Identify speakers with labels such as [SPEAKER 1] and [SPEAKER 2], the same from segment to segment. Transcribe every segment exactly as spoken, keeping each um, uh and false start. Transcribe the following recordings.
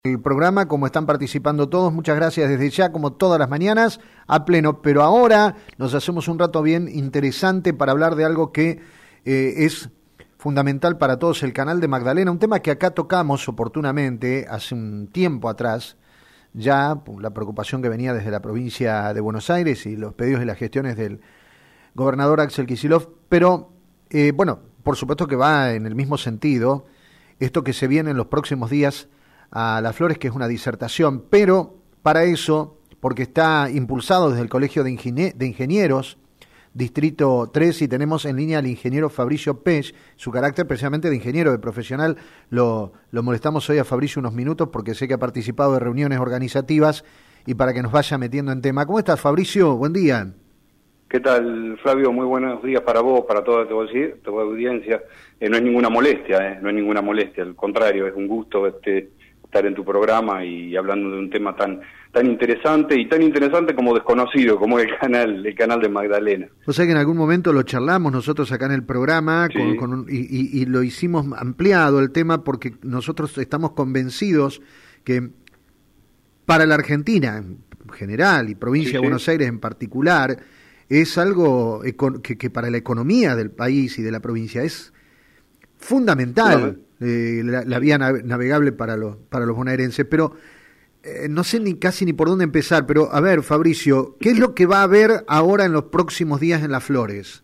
[SPEAKER 1] El programa, como están participando todos, muchas gracias desde ya, como todas las mañanas, a pleno. Pero ahora nos hacemos un rato bien interesante para hablar de algo que eh, es fundamental para todos, el Canal de Magdalena, un tema que acá tocamos oportunamente hace un tiempo atrás, ya la preocupación que venía desde la provincia de Buenos Aires y los pedidos y las gestiones del gobernador Axel Kicillof, pero eh, bueno, por supuesto que va en el mismo sentido, esto que se viene en los próximos días a Las Flores, que es una disertación, pero para eso, porque está impulsado desde el Colegio de, Ingenie- de Ingenieros, Distrito tres, y tenemos en línea al ingeniero Fabricio Pech, su carácter precisamente de ingeniero, de profesional, lo, lo molestamos hoy a Fabricio unos minutos porque sé que ha participado de reuniones organizativas y para que nos vaya metiendo en tema. ¿Cómo estás, Fabricio? Buen día.
[SPEAKER 2] ¿Qué tal, Flavio? Muy buenos días para vos, para toda tu, tu audiencia. Eh, no es ninguna molestia, eh, no es ninguna molestia, al contrario, es un gusto este estar en tu programa y hablando de un tema tan tan interesante y tan interesante como desconocido, como el canal el canal de Magdalena.
[SPEAKER 1] O sea que en algún momento lo charlamos nosotros acá en el programa, sí. con, con un, y, y, y lo hicimos ampliado el tema porque nosotros estamos convencidos que para la Argentina en general y provincia sí, de sí. Buenos Aires en particular, es algo que, que para la economía del país y de la provincia es fundamental. No, Eh, la, la vía navegable para los para los bonaerenses, pero eh, no sé ni casi ni por dónde empezar, pero a ver, Fabricio, ¿qué es lo que va a haber ahora en los próximos días en Las Flores?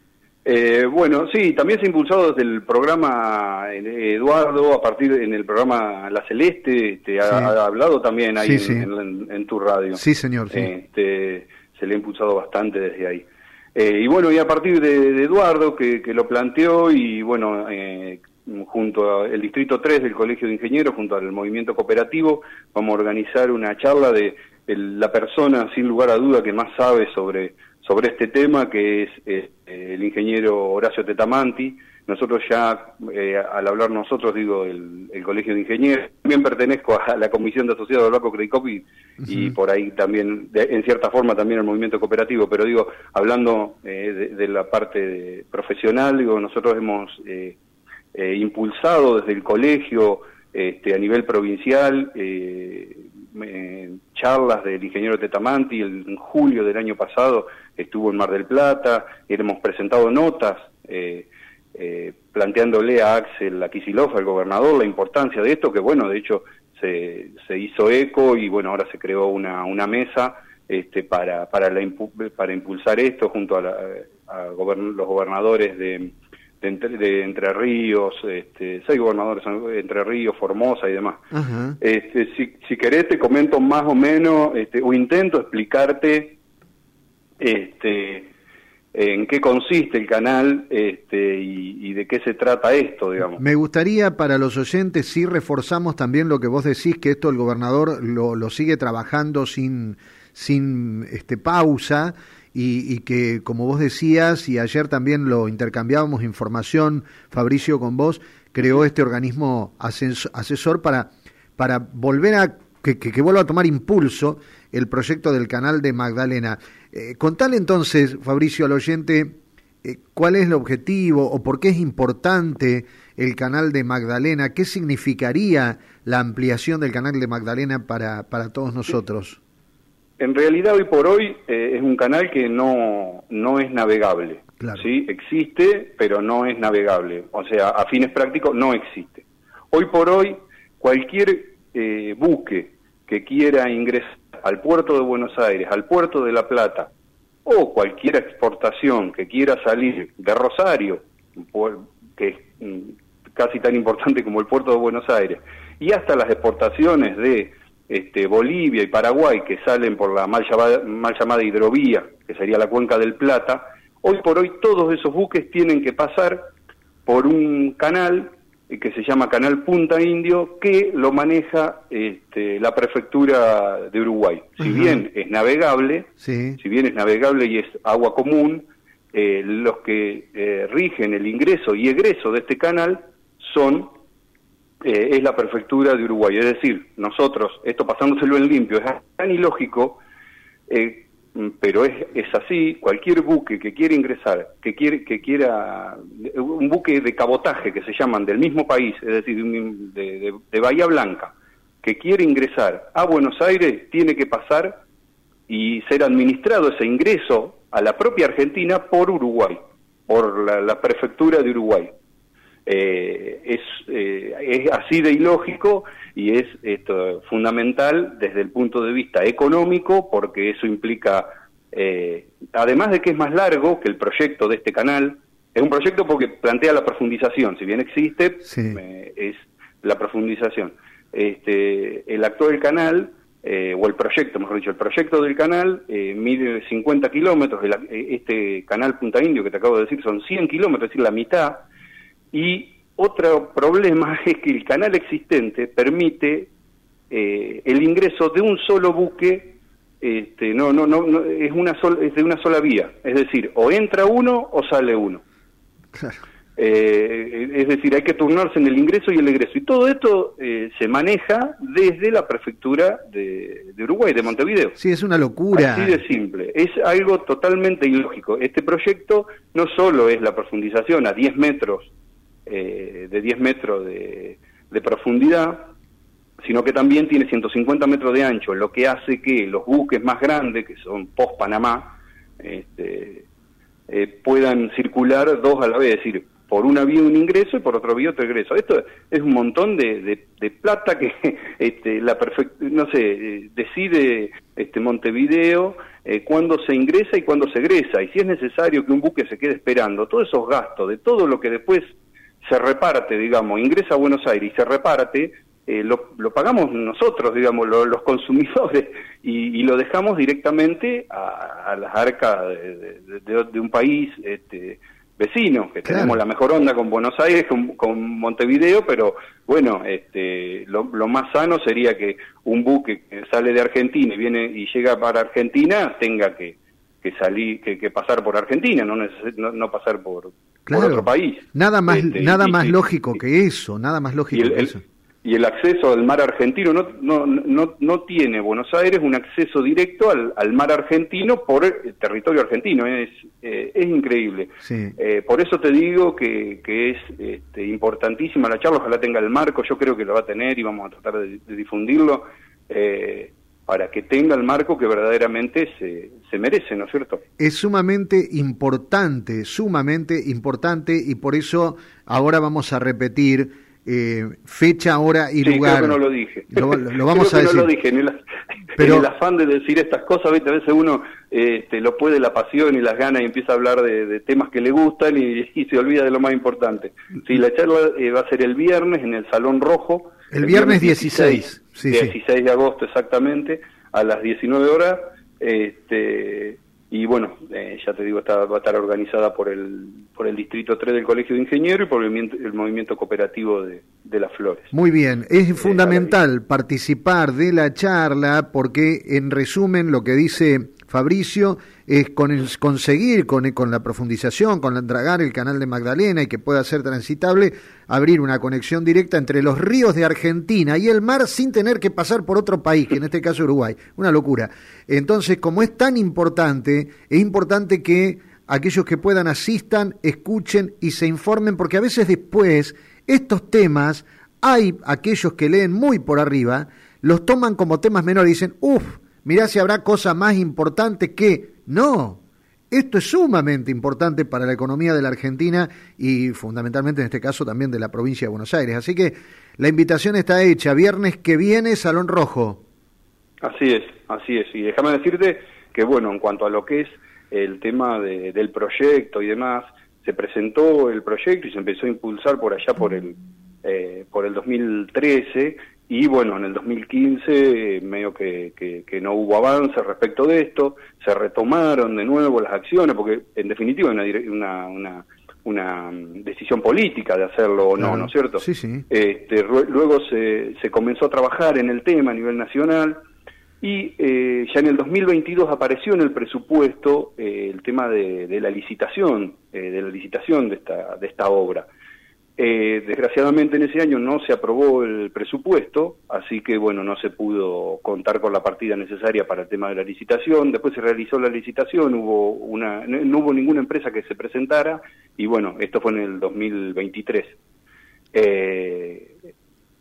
[SPEAKER 2] Eh, bueno, sí, también se ha impulsado desde el programa Eduardo, a partir en el programa La Celeste, te ha, sí. ha hablado también ahí sí, en, sí. En, en, en tu radio.
[SPEAKER 1] Sí, señor. Sí.
[SPEAKER 2] Este, se le ha impulsado bastante desde ahí. Eh, y bueno, y a partir de, de Eduardo, que, que lo planteó, y bueno, eh, junto al Distrito tres del Colegio de Ingenieros, junto al Movimiento Cooperativo, vamos a organizar una charla de, de la persona, sin lugar a duda, que más sabe sobre, sobre este tema, que es eh, el ingeniero Horacio Tetamanti. Nosotros ya, eh, al hablar nosotros, digo, el, el Colegio de Ingenieros, también pertenezco a la Comisión de Asociados del Banco Credit Cop y, uh-huh. y por ahí también, de, en cierta forma, también el movimiento cooperativo, pero digo, hablando eh, de, de la parte de, profesional, digo, nosotros hemos eh, eh, impulsado desde el colegio este, a nivel provincial eh, eh, charlas del ingeniero Tetamanti. El, en julio del año pasado estuvo en Mar del Plata, y hemos presentado notas eh, Eh, planteándole a Axel Kicillof, al gobernador, la importancia de esto, que bueno, de hecho se, se hizo eco y bueno, ahora se creó una, una mesa este, para para, la, para impulsar esto junto a, la, a gobern, los gobernadores de, de, entre, de Entre Ríos, este, seis gobernadores de Entre Ríos, Formosa y demás. Uh-huh. Este, si, si querés te comento más o menos, este, o intento explicarte este en qué consiste el canal este, y, y de qué se trata esto, digamos.
[SPEAKER 1] Me gustaría para los oyentes, si reforzamos también lo que vos decís, que esto el gobernador lo, lo sigue trabajando sin, sin este, pausa, y, y que, como vos decías, y ayer también lo intercambiábamos información, Fabricio, con vos, creó este organismo asesor para, para volver a Que, que, que vuelva a tomar impulso el proyecto del Canal de Magdalena. Eh, contale entonces, Fabricio, al oyente, eh, cuál es el objetivo o por qué es importante el Canal de Magdalena, qué significaría la ampliación del Canal de Magdalena para, para todos nosotros.
[SPEAKER 2] En realidad, hoy por hoy, eh, es un canal que no, no es navegable. Claro. ¿Sí? Existe, pero no es navegable. O sea, a fines prácticos no existe. Hoy por hoy, cualquier eh, buque que quiera ingresar al puerto de Buenos Aires, al puerto de La Plata, o cualquier exportación que quiera salir de Rosario, que es casi tan importante como el puerto de Buenos Aires, y hasta las exportaciones de este, Bolivia y Paraguay, que salen por la mal llamada, mal llamada hidrovía, que sería la Cuenca del Plata, hoy por hoy todos esos buques tienen que pasar por un canal que se llama Canal Punta Indio, que lo maneja este, la prefectura de Uruguay. Si uh-huh. bien es navegable, sí. si bien es navegable y es agua común, eh, los que eh, rigen el ingreso y egreso de este canal son eh, es la prefectura de Uruguay. Es decir, nosotros, esto pasándoselo en limpio, es tan ilógico, eh, pero es, es así. Cualquier buque que quiera ingresar, que quiere que quiera un buque de cabotaje que se llaman del mismo país, es decir, de, de, de Bahía Blanca, que quiere ingresar a Buenos Aires tiene que pasar y ser administrado ese ingreso a la propia Argentina por Uruguay, por la, la prefectura de Uruguay. Eh, es, eh, es así de ilógico y es esto, fundamental desde el punto de vista económico, porque eso implica, eh, además de que es más largo que el proyecto de este canal, es un proyecto porque plantea la profundización, si bien existe, sí. eh, es la profundización. Este, el actual canal, eh, o el proyecto, mejor dicho, el proyecto del canal eh, mide cincuenta kilómetros, este canal Punta Indio que te acabo de decir son cien kilómetros, es decir, la mitad. Y otro problema es que el canal existente permite eh, el ingreso de un solo buque, este, no, no, no, no es una sola, es de una sola vía, es decir, o entra uno o sale uno. Claro. Eh, es decir, hay que turnarse en el ingreso y el egreso. Y todo esto eh, se maneja desde la prefectura de, de Uruguay, de Montevideo.
[SPEAKER 1] Sí, es una locura.
[SPEAKER 2] Así de simple. Es algo totalmente ilógico. Este proyecto no solo es la profundización a diez metros, eh, de diez metros de, de profundidad, sino que también tiene ciento cincuenta metros de ancho, lo que hace que los buques más grandes, que son post-Panamá, este, eh, puedan circular dos a la vez, es decir, por una vía un ingreso y por otra vía otro egreso. Esto es un montón de, de, de plata que este, la perfect, no sé, eh, decide este Montevideo eh, cuándo se ingresa y cuándo se egresa, y si es necesario que un buque se quede esperando, todos esos gastos, de todo lo que después se reparte, digamos, ingresa a Buenos Aires y se reparte, eh, lo, lo pagamos nosotros, digamos, lo, los consumidores, y, y lo dejamos directamente a, a las arcas de, de, de, de un país este, vecino, que claro. Tenemos la mejor onda con Buenos Aires, con, con Montevideo, pero bueno, este, lo, lo más sano sería que un buque que sale de Argentina y viene y llega para Argentina tenga que, que salir, que, que pasar por Argentina, no, neces no, no pasar por, claro. por otro país.
[SPEAKER 1] Nada más, este, nada y, más y, lógico y, que eso, nada más lógico
[SPEAKER 2] el,
[SPEAKER 1] que
[SPEAKER 2] el,
[SPEAKER 1] eso.
[SPEAKER 2] Y el acceso al mar argentino, no, no, no, no tiene Buenos Aires un acceso directo al, al mar argentino por el territorio argentino, es, eh, es increíble. Sí. Eh, por eso te digo que, que es este, importantísima la charla, ojalá tenga el marco, yo creo que lo va a tener y vamos a tratar de, de difundirlo, eh, para que tenga el marco que verdaderamente se, se merece, ¿no es cierto?
[SPEAKER 1] Es sumamente importante, sumamente importante, y por eso ahora vamos a repetir Eh, fecha, hora y
[SPEAKER 2] sí,
[SPEAKER 1] lugar.
[SPEAKER 2] Creo que no lo dije.
[SPEAKER 1] Lo, lo vamos
[SPEAKER 2] creo
[SPEAKER 1] a
[SPEAKER 2] que
[SPEAKER 1] decir.
[SPEAKER 2] No lo dije. En el, Pero, en el afán de decir estas cosas, ¿viste? A veces uno este, lo puede la pasión y las ganas y empieza a hablar de, de temas que le gustan y, y se olvida de lo más importante. Sí, la charla eh, va a ser el viernes en el Salón Rojo.
[SPEAKER 1] El, el viernes dieciséis. Sí,
[SPEAKER 2] dieciséis de agosto exactamente, a las diecinueve horas. Este, y bueno, eh, ya te digo, está, va a estar organizada por el por el Distrito tres del Colegio de Ingenieros y por el movimiento, el movimiento cooperativo de, de Las Flores.
[SPEAKER 1] Muy bien, es eh, fundamental participar de la charla porque, en resumen, lo que dice Fabricio es con el, conseguir con, con la profundización, con la dragar el canal de Magdalena y que pueda ser transitable, abrir una conexión directa entre los ríos de Argentina y el mar sin tener que pasar por otro país, que en este caso Uruguay. Una locura. Entonces, como es tan importante, es importante que aquellos que puedan asistan, escuchen y se informen, porque a veces después estos temas, hay aquellos que leen muy por arriba, los toman como temas menores y dicen, uff, mirá si habrá cosa más importante que... No, esto es sumamente importante para la economía de la Argentina y fundamentalmente en este caso también de la provincia de Buenos Aires. Así que la invitación está hecha, viernes que viene, Salón Rojo.
[SPEAKER 2] Así es, así es. Y déjame decirte que, bueno, en cuanto a lo que es el tema de, del proyecto y demás, se presentó el proyecto y se empezó a impulsar por allá por el, eh, por el dos mil trece, y bueno, en el dos mil quince eh, medio que, que, que no hubo avance respecto de esto, se retomaron de nuevo las acciones, porque en definitiva una, una, una, una decisión política de hacerlo o no, claro. ¿No es cierto?
[SPEAKER 1] Sí, sí.
[SPEAKER 2] Este, luego se, se comenzó a trabajar en el tema a nivel nacional, y eh, ya en el dos mil veintidós apareció en el presupuesto eh, el tema de, de la licitación, eh, de la licitación de esta, de esta obra. Eh, desgraciadamente en ese año no se aprobó el presupuesto, así que bueno, no se pudo contar con la partida necesaria para el tema de la licitación. Después se realizó la licitación, hubo una, no, no hubo ninguna empresa que se presentara, y bueno, esto fue en el dos mil veintitrés. Eh,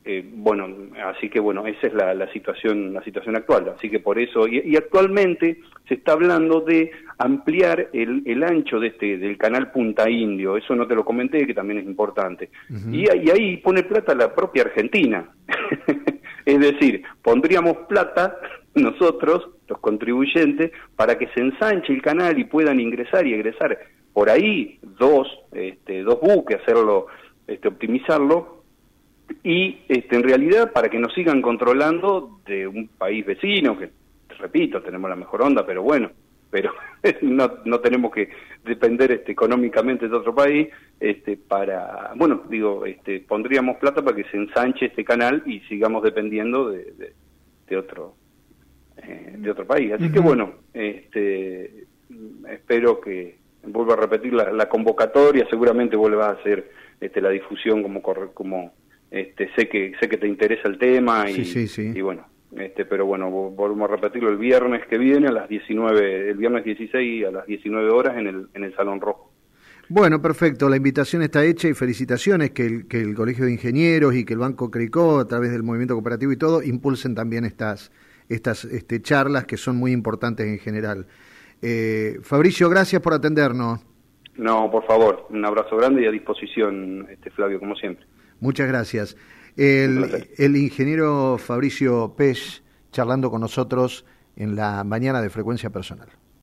[SPEAKER 2] Eh, bueno, así que bueno, esa es la, la situación la situación actual, así que por eso, y, y actualmente se está hablando de ampliar el, el ancho de este del canal Punta Indio, eso no te lo comenté, que también es importante, uh-huh. y, y ahí pone plata la propia Argentina, es decir, pondríamos plata nosotros, los contribuyentes, para que se ensanche el canal y puedan ingresar y egresar por ahí dos, este, dos buques, hacerlo, este, optimizarlo, y este, en realidad para que nos sigan controlando de un país vecino, que repito, tenemos la mejor onda, pero bueno, pero no, no tenemos que depender este, económicamente de otro país, este, para, bueno, digo, este, pondríamos plata para que se ensanche este canal y sigamos dependiendo de, de, de otro eh, de otro país. Así uh-huh. que bueno, este, espero que, vuelvo a repetir la, la convocatoria, seguramente vuelva a hacer este, la difusión como como Este, sé que sé que te interesa el tema y,
[SPEAKER 1] sí, sí, sí.
[SPEAKER 2] y bueno, este, pero bueno, volvemos a repetirlo el viernes que viene a las diecinueve, el viernes dieciséis a las diecinueve horas en el en el Salón Rojo.
[SPEAKER 1] Bueno, perfecto, la invitación está hecha y felicitaciones que el, que el Colegio de Ingenieros y que el Banco Cricó, a través del movimiento cooperativo y todo, impulsen también estas estas este, charlas que son muy importantes en general. Eh, Fabricio, gracias por atendernos.
[SPEAKER 2] No, por favor, un abrazo grande y a disposición, este Flavio, como siempre.
[SPEAKER 1] Muchas gracias. El, el ingeniero Fabricio Pech charlando con nosotros en la mañana de Frecuencia Personal.